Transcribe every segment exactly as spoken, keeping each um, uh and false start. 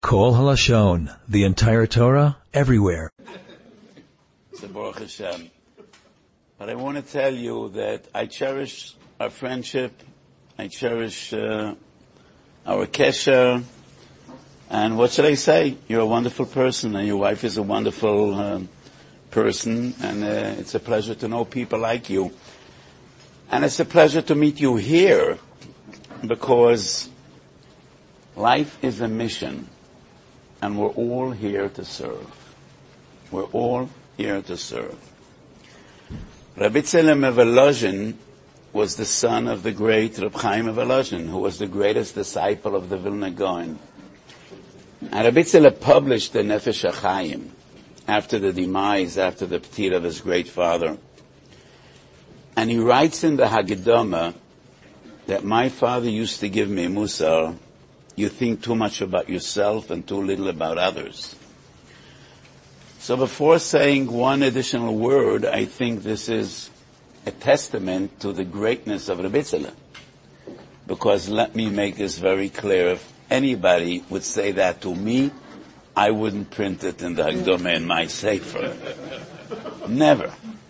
Kol Halashon, the entire Torah, everywhere. So Baruch Hashem. But I want to tell you that I cherish our friendship, I cherish uh, our kesher, and what should I say? You're a wonderful person, and your wife is a wonderful uh, person, and uh, it's a pleasure to know people like you. And it's a pleasure to meet you here, because life is a mission. And we're all here to serve. We're all here to serve. Rabbi Tzilem of Volozhin was the son of the great Reb Chaim of Volozhin, who was the greatest disciple of the Vilna Gaon. And Rabbi Tzilem published the Nefesh HaChaim after the demise, after the ptir of his great father. And he writes in the Haggadah that my father used to give me Musar. You think too much about yourself and too little about others. So before saying one additional word, I think this is a testament to the greatness of Rabbi Tzilem. Because let me make this very clear, if anybody would say that to me, I wouldn't print it in the Haggadah in my sefer. Never.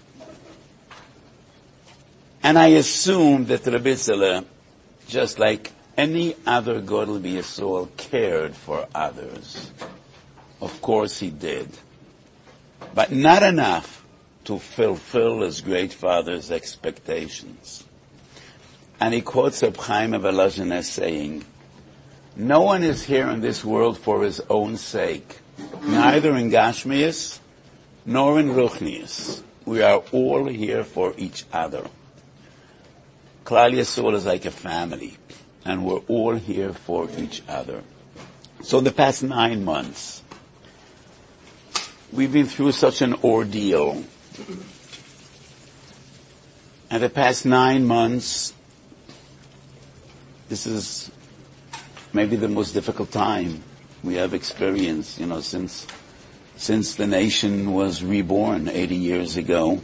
And I assume that Rabbi Tzilem, just like any other Gadol B'Yisrael, cared for others. Of course he did. But not enough to fulfill his great father's expectations. And he quotes Reb Chaim of Volozhin as saying, no one is here in this world for his own sake, neither in Gashmias nor in Ruchnias. We are all here for each other. Klal Yisrael is like a family. And we're all here for each other. So the past nine months, we've been through such an ordeal. And the past nine months, this is maybe the most difficult time we have experienced, you know, since, since the nation was reborn eighty years ago.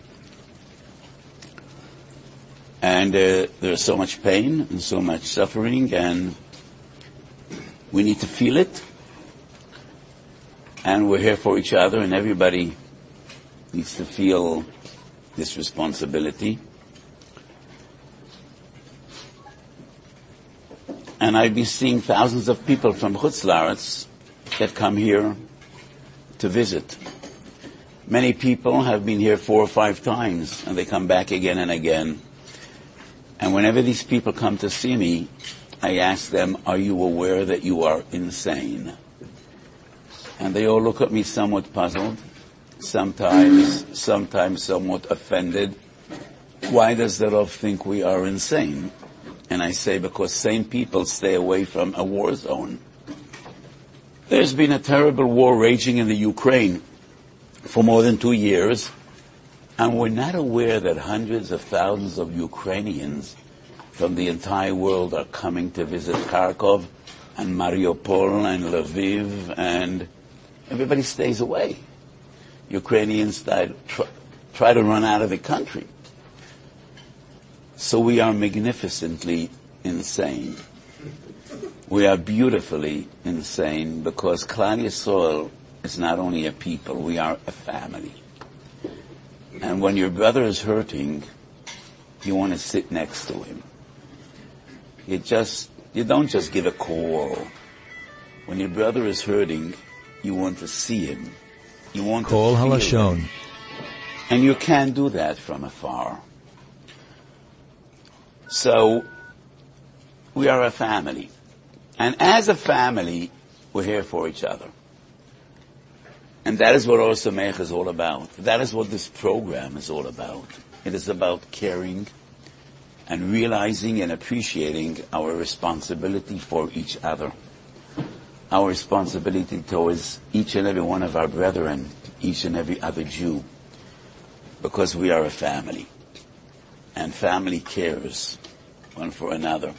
And uh, there's so much pain and so much suffering, and we need to feel it. And we're here for each other, and everybody needs to feel this responsibility. And I've been seeing thousands of people from Chutz La'aretz that come here to visit. Many people have been here four or five times, and they come back again and again. And whenever these people come to see me, I ask them, are you aware that you are insane? And they all look at me somewhat puzzled, sometimes, sometimes somewhat offended. Why does the Rav think we are insane? And I say, because sane people stay away from a war zone. There's been a terrible war raging in the Ukraine for more than two years. And we're not aware that hundreds of thousands of Ukrainians from the entire world are coming to visit Kharkov and Mariupol and Lviv, and everybody stays away. Ukrainians try, try to run out of the country. So we are magnificently insane. We are beautifully insane, because Klal Yisrael is not only a people, we are a family. And when your brother is hurting, you want to sit next to him. You just, you don't just give a call. When your brother is hurting, you want to see him. You want Kol to feel Halashon. him. And you can't do that from afar. So, we are a family. And as a family, we're here for each other. And that is what Or Sameach is all about. That is what this program is all about. It is about caring and realizing and appreciating our responsibility for each other. Our responsibility towards each and every one of our brethren, each and every other Jew. Because we are a family. And family cares one for another.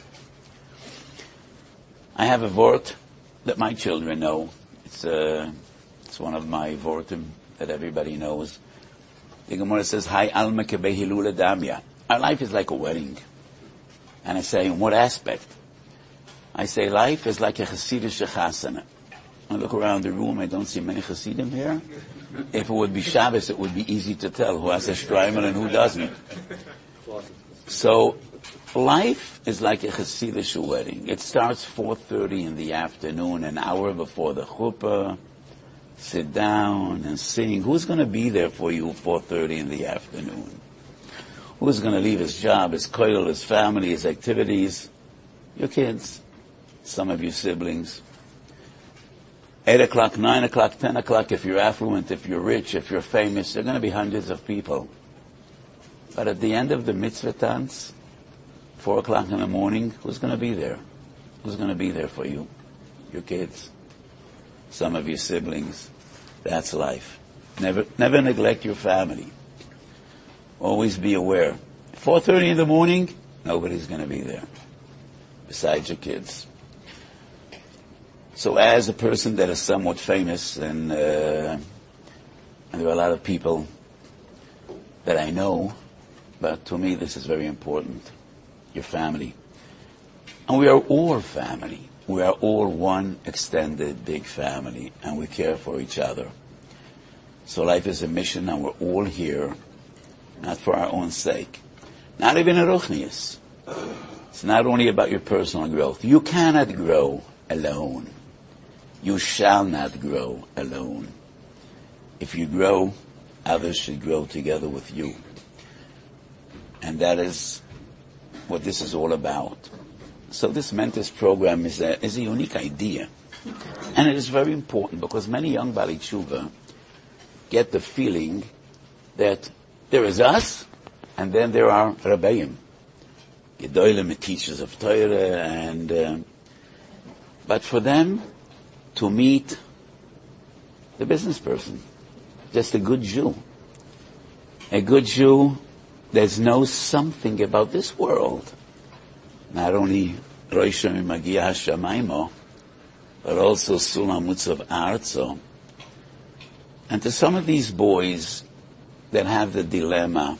I have a vort that my children know. It's a... It's one of my vortim that everybody knows. The Gemara says, Hai alma kebehilula damya. Our life is like a wedding. And I say, in what aspect? I say, life is like a Hasidic chasana. I look around the room, I don't see many Hasidim here. If it would be Shabbos, it would be easy to tell who has a Shtreimer and who doesn't. So, life is like a Hasidic wedding. It starts four thirty in the afternoon, an hour before the chuppah. Sit down and sing. Who's going to be there for you at four thirty in the afternoon? Who's going to leave his job, his koil, his family, his activities? Your kids. Some of your siblings. Eight o'clock, nine o'clock, ten o'clock, if you're affluent, if you're rich, if you're famous, there are going to be hundreds of people. But at the end of the mitzvah dance, four o'clock in the morning, who's going to be there? Who's going to be there for you? Your kids. Some of your siblings. That's life. Never, never neglect your family. Always be aware. four thirty in the morning, nobody's going to be there. Besides your kids. So as a person that is somewhat famous, and, uh, and there are a lot of people that I know, but to me this is very important. Your family. And we are all family. We are all one extended big family, and we care for each other. So life is a mission, and we're all here, not for our own sake. Not even a ruchnius. It's not only about your personal growth. You cannot grow alone. You shall not grow alone. If you grow, others should grow together with you. And that is what this is all about. So this Mentors program is a, is a unique idea. And it is very important because many young Bali Tshuva get the feeling that there is us, and then there are Rabbeim, Gedolim, teachers of Torah, and, uh, but for them to meet the business person, just a good Jew, a good Jew that knows something about this world, not only Rosh Magia Hashamaymo, but also Sulam Mutzav Arzo. And to some of these boys that have the dilemma,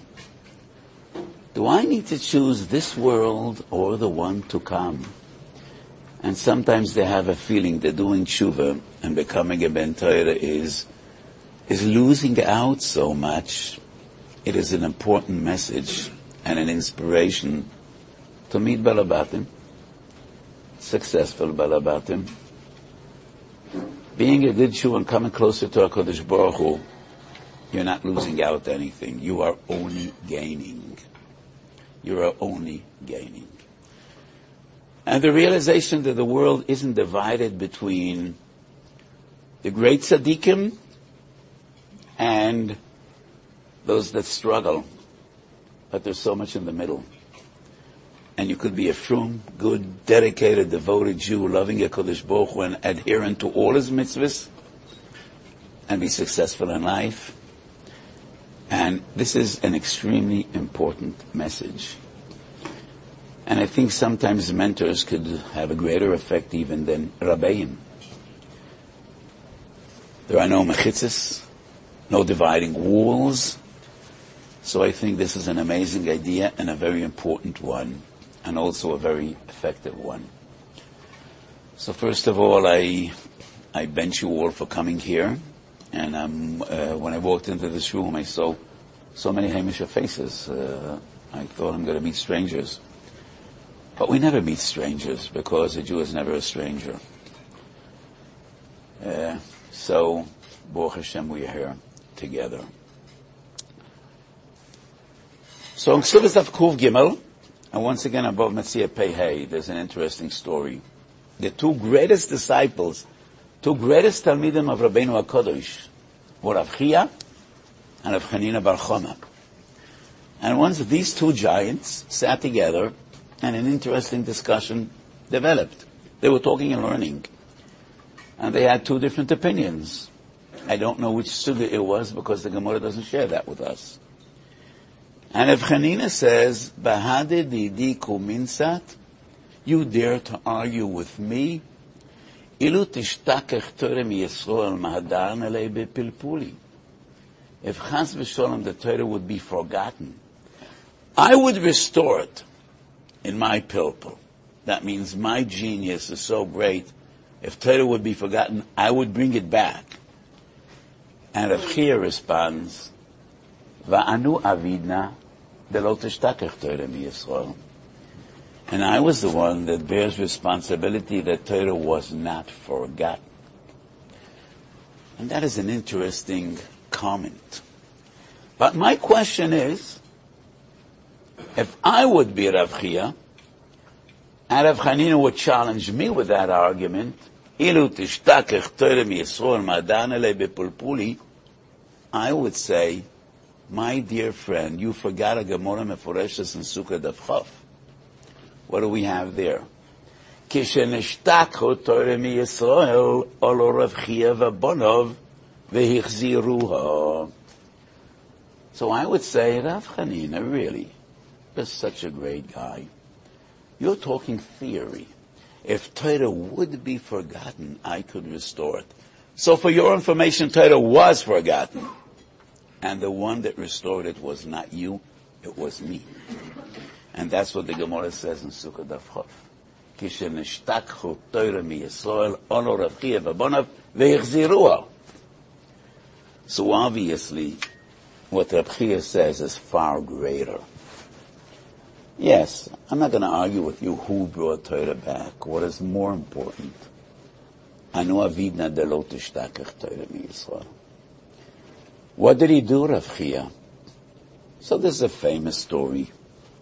do I need to choose this world or the one to come? And sometimes they have a feeling that doing tshuva and becoming a Ben Torah is, is losing out so much. It is an important message and an inspiration to meet Balabatim, successful Balabatim. Being a good Jew and coming closer to HaKadosh Baruch Hu, you're not losing out anything. You are only gaining. You are only gaining. And the realization that the world isn't divided between the great tzaddikim and those that struggle, but there's so much in the middle. And you could be a frum, good, dedicated, devoted Jew, loving HaKadosh Baruch Hu and adherent to all his mitzvahs, and be successful in life. And this is an extremely important message. And I think sometimes mentors could have a greater effect even than Rabbeim. There are no mechitzas, no dividing walls. So I think this is an amazing idea and a very important one, and also a very effective one. So first of all, I I bench you all for coming here. And um, uh, when I walked into this room, I saw so many Hamisha faces. Uh, I thought I'm going to meet strangers. But we never meet strangers because a Jew is never a stranger. Uh, so, Baruch Hashem, we are here together. So in Ksubas of Kuv Gimel, and once again above Metzia Pei Hey, there's an interesting story. The two greatest disciples, two greatest Talmidim of Rabbeinu HaKadosh, were Rav Chia and Rav Chanina Bar Choma. And once these two giants sat together, and an interesting discussion developed. They were talking and learning. And they had two different opinions. I don't know which sugya it was because the Gemara doesn't share that with us. And if Chanina says, Bahade didi kuminsat, you dare to argue with me? Ilu tishtakech Torah mi Yisrael mahadar nelei bepilpuli. If Chas v'sholem the Torah would be forgotten, I would restore it in my pilpul. That means my genius is so great If Torah would be forgotten, I would bring it back. And Rav Chia responds, Va'anu avidna delo tishtakech Torah miyisrael. And I was the one that bears responsibility that Torah was not forgotten. And that is an interesting comment. But my question is, if I would be Rav Chia, and Rav Chanina would challenge me with that argument, Ilu tishtakech Torah miyisrael madan elei bepulpuli, I would say, my dear friend, you forgot a Gemara Meforeshes in Sukkah Daf Chof. What do we have there? Kishenishtakhu Torah miyisrael olo Rav Chia v'bonov v'hichziruha. So I would say, Rav Chanina, really, you're such a great guy. You're talking theory. If Torah would be forgotten, I could restore it. So for your information, Torah was forgotten. And the one that restored it was not you, it was me. And that's what the Gemara says in Sukkah Daf Chof. Kishenishtakhu Torah miyisrael ono Rav Chia v'bonav v'yichziruha. So obviously, what Rav Chia says is far greater. Yes, I'm not going to argue with you who brought Torah back. What is more important? Anu avidna delo tishtakech Torah miyisrael. What did he do, Rav Chia? So this is a famous story.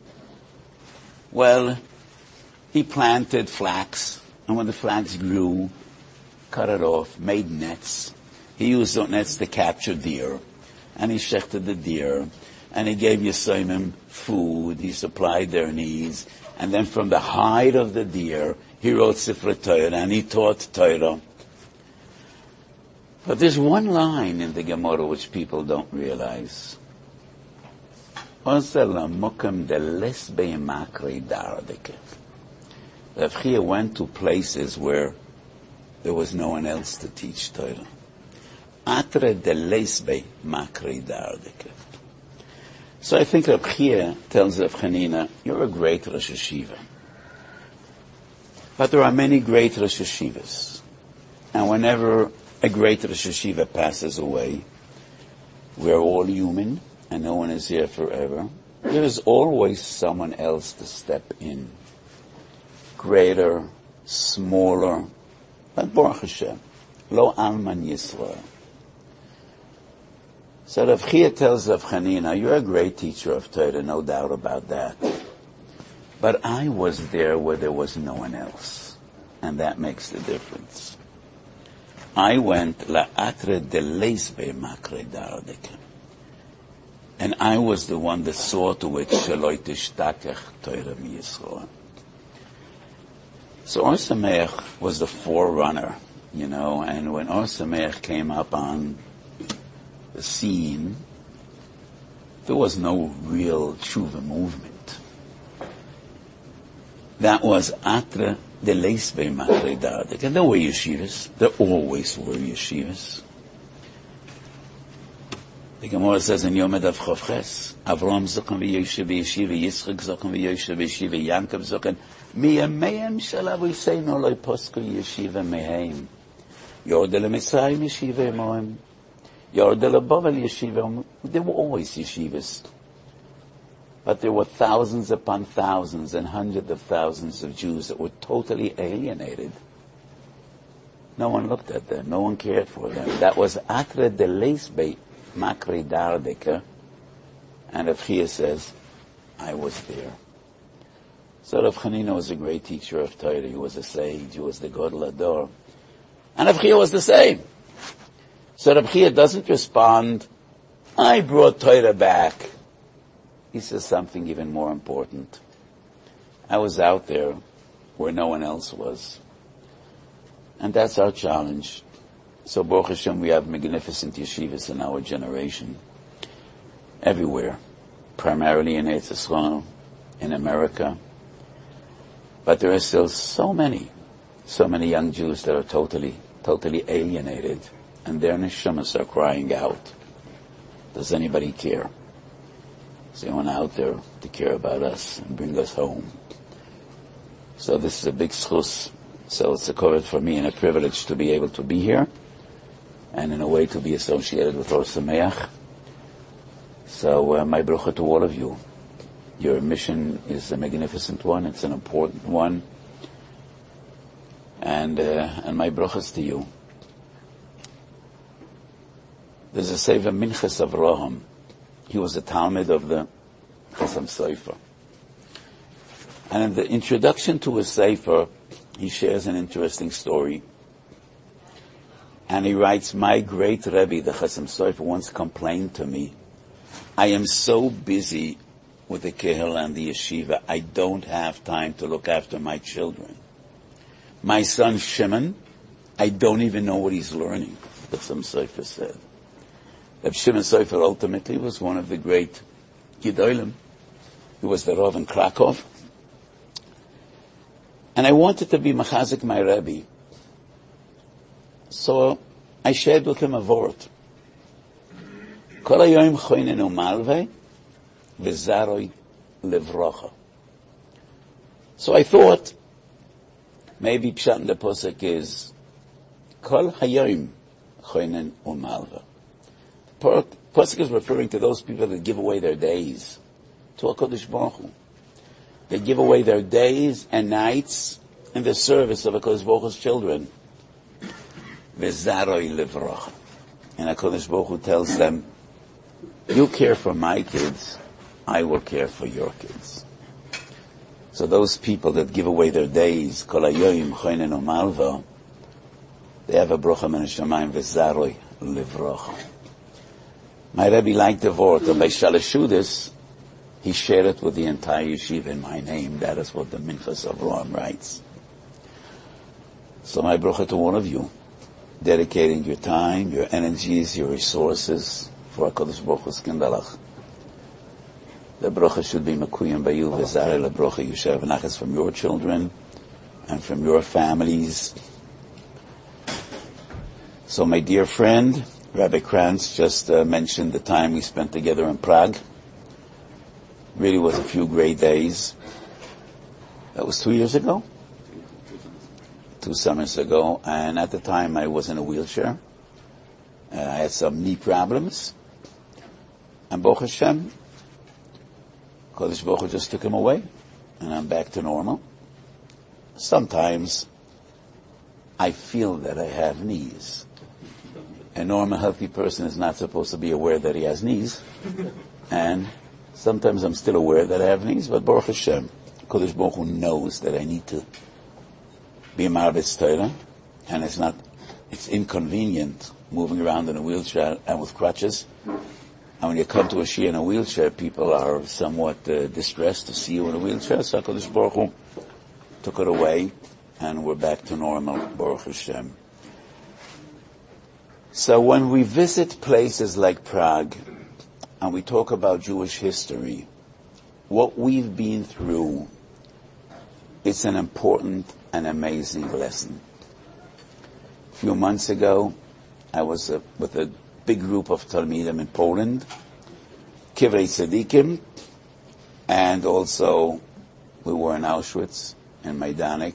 Well, he planted flax, and when the flax grew, cut it off, made nets. He used those nets to capture deer, and he shechted the deer, and he gave Yisomim food, he supplied their needs, and then from the hide of the deer, he wrote Sifrei Torah, and he taught Torah. But there's one line in the Gemara which people don't realize. Rav Chia went to places where there was no one else to teach Torah. So I think Rav Chia tells Rav Chanina, you're a great Rosh Hashiva. But there are many great Rosh Hashivas. And whenever a great Rosh Hashiva passes away, we're all human, and no one is here forever. There is always someone else to step in. Greater, smaller, but Baruch Hashem, Lo Alman Yisrael. So Rav Chia tells Rav Chanina, you're a great teacher of Torah, no doubt about that. But I was there where there was no one else, and that makes the difference. I went la'atre deleisbe makre dardeke. And I was the one that saw to it shaloi tishtakech Torah miyisrael. So Or Sameach was the forerunner, you know, and when Or Sameach came up on the scene, there was no real tshuva movement. That was atre deleisbe makre dardeke. And there were yeshivas. There always were yeshivas. The Gemara says in Yom Daf Chof Ches, Avraham zoken v'yoshev v'yeshiva, Yitzchak zoken v'yoshev v'yeshiva, Yankov zoken, miyameim shalav v'yiseinu lo posku yeshiva meheim. Yordel Mitzrayim yeshiva emoim. Yordel Bavel yeshiva. There were always yeshivas. But there were thousands upon thousands and hundreds of thousands of Jews that were totally alienated. No one looked at them. No one cared for them. That was atre deleisbe makre dardeke, and Rav Chia says, I was there. So Rav Chanina was a great teacher of Torah. He was a sage. He was the Gadol Hador. And Rav Chia was the same. So Rav Chia doesn't respond, I brought Torah back. He says something even more important. I was out there where no one else was. And that's our challenge. So Baruch Hashem, we have magnificent yeshivas in our generation, everywhere, primarily in Eretz Yisrael, in America. But there are still so many, so many young Jews that are totally, totally alienated, and their neshamas are crying out. Does anybody care? Is anyone out there to care about us and bring us home? So this is a big schus So it's a covet for me and a privilege to be able to be here, and in a way to be associated with Or Sameach. So uh, my bracha to all of you. Your mission is a magnificent one. It's an important one. And uh, and my brachas to you. There's a Sefer Minchas Avraham. He was a Talmud of the Chasam Sofer. And in the introduction to his Sefer, he shares an interesting story. And he writes, my great Rebbe, the Chasam Sofer, once complained to me, I am so busy with the Kehil and the Yeshiva, I don't have time to look after my children. My son Shimon, I don't even know what he's learning, the Chasam Sofer said. Reb Shimon Sofer ultimately was one of the great Gedolim. He was the Rav in Krakow. And I wanted to be Machazik my Rebbe. So I shared with him a word. Kol hayoim choynenu malvei v'zaroi levrocha. So I thought, maybe Pshat in the Posek is Kol hayoim choynenu malvei. The Posek is referring to those people that give away their days to HaKadosh Baruch Hu. They give away their days and nights in the service of HaKadosh Baruch Hu's children. V'zaroi levrocha. And HaKadosh Baruch Hu tells them, you care for my kids, I will care for your kids. So those people that give away their days, kol hayoim choynenu malva, they have a bracha min hashamayim v'zaroi levrocha. My Rebbe liked the word, and by Shalashudis, he shared it with the entire yeshiva in my name. That is what the Minchas Avraham writes. So my bracha to all of you, dedicating your time, your energies, your resources for HaKadosh Baruch Hu's kindalach. The bracha should be mekuyim by you, v'zarei lebracha. You should have nachas from your children and from your families. So my dear friend, Rabbi Krantz just uh, mentioned the time we spent together in Prague. Really was a few great days. That was two years ago? Two summers ago. And at the time I was in a wheelchair. Uh, I had some knee problems. And Baruch Hashem, Kodesh Baruch Hu just took him away. And I'm back to normal. Sometimes I feel that I have knees. A normal, healthy person is not supposed to be aware that he has knees. And sometimes I'm still aware that I have knees, but Baruch Hashem, Kodesh Baruch Hu knows that I need to be a Marbetz Torah, and it's not, it's inconvenient moving around in a wheelchair and with crutches. And when you come to a Shia in a wheelchair, people are somewhat uh, distressed to see you in a wheelchair, so Kodesh Baruch Hu took it away, and we're back to normal, Baruch Hashem. So when we visit places like Prague, and we talk about Jewish history, what we've been through, it's an important and amazing lesson. A few months ago, I was uh, with a big group of Talmidim in Poland, Kivrei Tzadikim, and also we were in Auschwitz and Majdanek.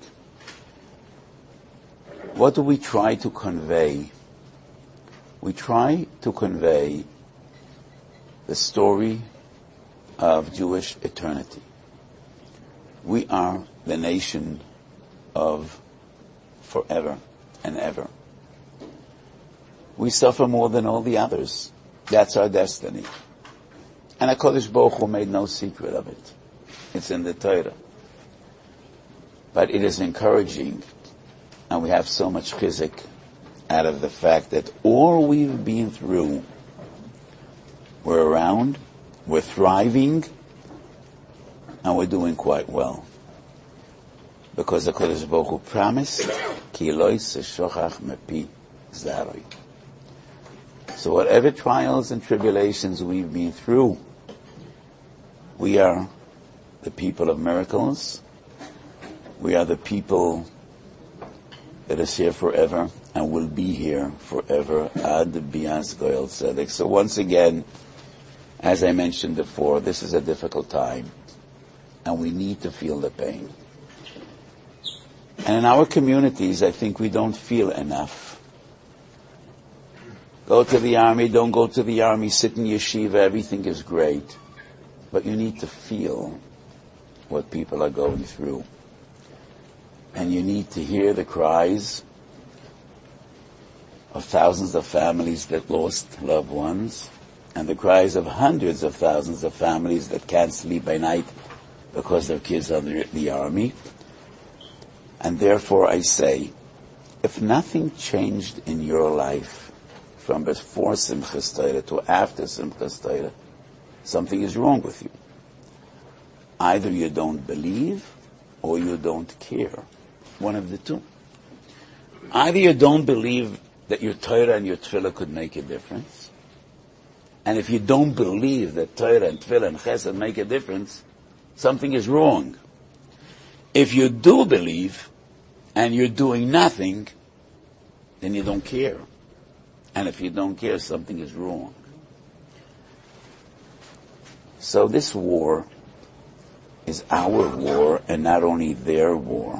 What do we try to convey? We try to convey the story of Jewish eternity. We are the nation of forever and ever. We suffer more than all the others. That's our destiny. And HaKadosh Baruch Hu made no secret of it. It's in the Torah. But it is encouraging, and we have so much chizik out of the fact that all we've been through, we're around, we're thriving, and we're doing quite well. Because the Kodesh Baruch Hu promised, Ki lo yishochach mepi zaroi. So whatever trials and tribulations we've been through, we are the people of miracles. We are the people that is here forever and will be here forever. Ad bias goyel tzedek. So once again, as I mentioned before, this is a difficult time, and we need to feel the pain. And in our communities, I think we don't feel enough. Go to the army, don't go to the army, sit in yeshiva, everything is great. But you need to feel what people are going through. And you need to hear the cries of thousands of families that lost loved ones, and the cries of hundreds of thousands of families that can't sleep by night because their kids are in the army. And therefore I say, if nothing changed in your life from before Simchas Torah to after Simchas Torah, something is wrong with you. Either you don't believe or you don't care. One of the two. Either you don't believe that your Torah and your Tefillah could make a difference. And if you don't believe that Torah and Tefillah and Chesed make a difference, something is wrong. If you do believe and you're doing nothing, then you don't care. And if you don't care, something is wrong. So this war is our war and not only their war.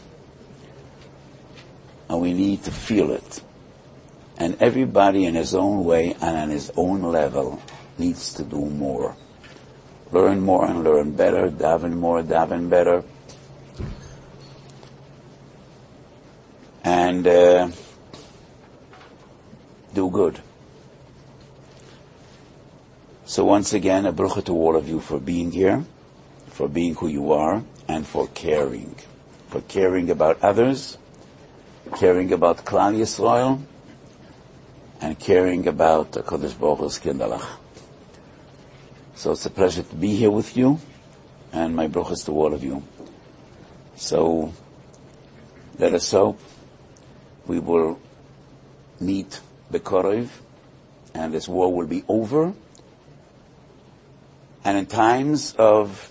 And we need to feel it. And everybody in his own way and on his own level needs to do more. Learn more and learn better, daven more, daven better. And uh, do good. So once again, a bracha to all of you for being here, for being who you are, and for caring. For caring about others, caring about Klal Yisrael, and caring about HaKadosh Baruch Hu's Kindalach. So it's a pleasure to be here with you, and my brachas to all of you. So let us hope we will meet Bekorov, and this war will be over. And in times of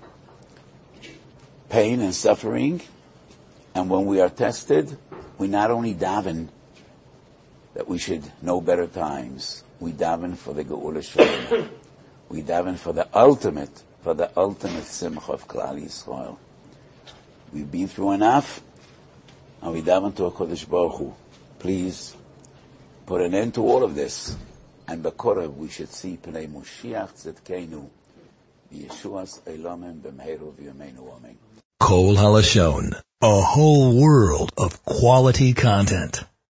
pain and suffering, and when we are tested, we not only daven that we should know better times, we daven for the Geula Shalom. We daven for the ultimate, for the ultimate simcha of Klal Yisrael. We've been through enough, and we daven to HaKadosh Baruch Hu. Please put an end to all of this, and Bekorov we should see Pnei Moshiach Tzedkeinu, Yeshua's Elamim B'meiru V'yameinu Amen. Kol Halashon, a whole world of quality content.